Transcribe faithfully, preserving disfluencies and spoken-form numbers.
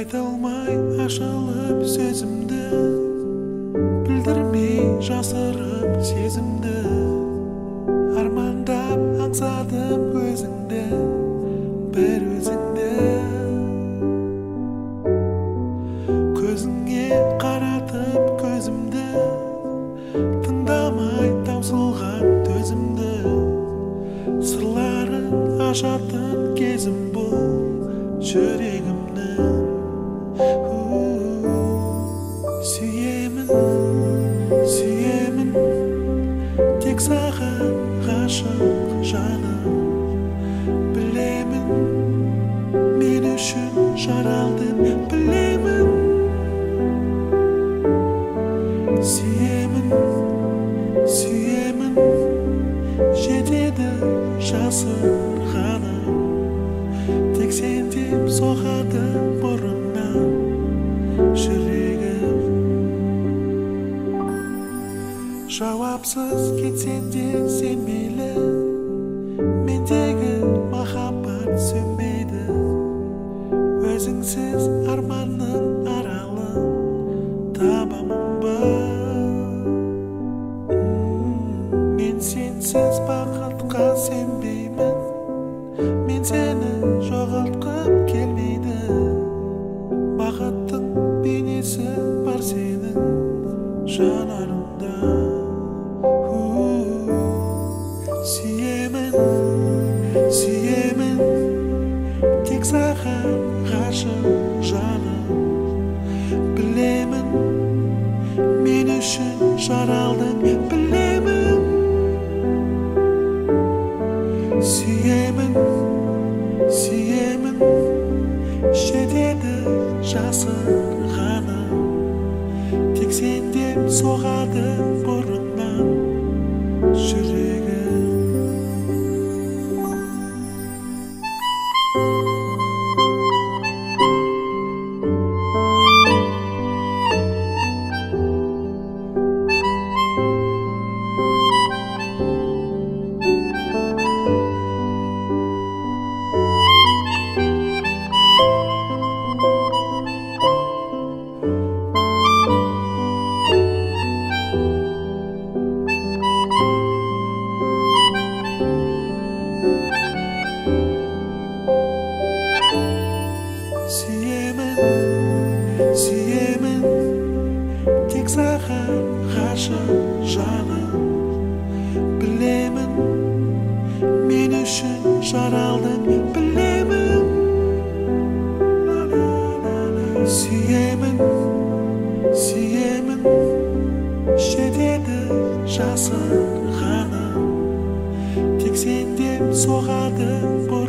айта алмай ашылып сөзімді, білдірмей жасырып сезімді, армандап аңсадым өзіңді, бір өзіңді. Көзіңе қаратып көзімді, тыңдамай таусылған төзімді, сырларын ашатын кезім бұл жүрегімнің. Сүйемін, сүйемін, тек саған ғашық жаным. Білемін, мен үшін жаралдым, білемін. Сүйемін, сүйемін, жетеді жасырғаным. Тек сен деп соғады бұрыннан жүрегім. Жауапсыз кетсең де сен мейлі, мендегі махаббат сөнбейді. Өзіңсіз арманның аралын табамын ба? Мен сенсіз бақытқа сенбеймін, мен сені жоғалтқым келмейді. Бақыттың бейнесі бар сенің жанарыңда. Сүйемін, сүйемін, тек саған ғашық жаным. Білемін, мен үшін жаралдың, білемін. Сүйемін, сүйемін, жетеді жасырғаным. Тек сен деп соғады бұрыннан жүрегім. Сүйемін, тек саған ғашық жаным. Білемін, мен үшін жаралдың, білемін. Сүйемін, сүйемін, жетеді жасырғаным. Тек сен деп соғады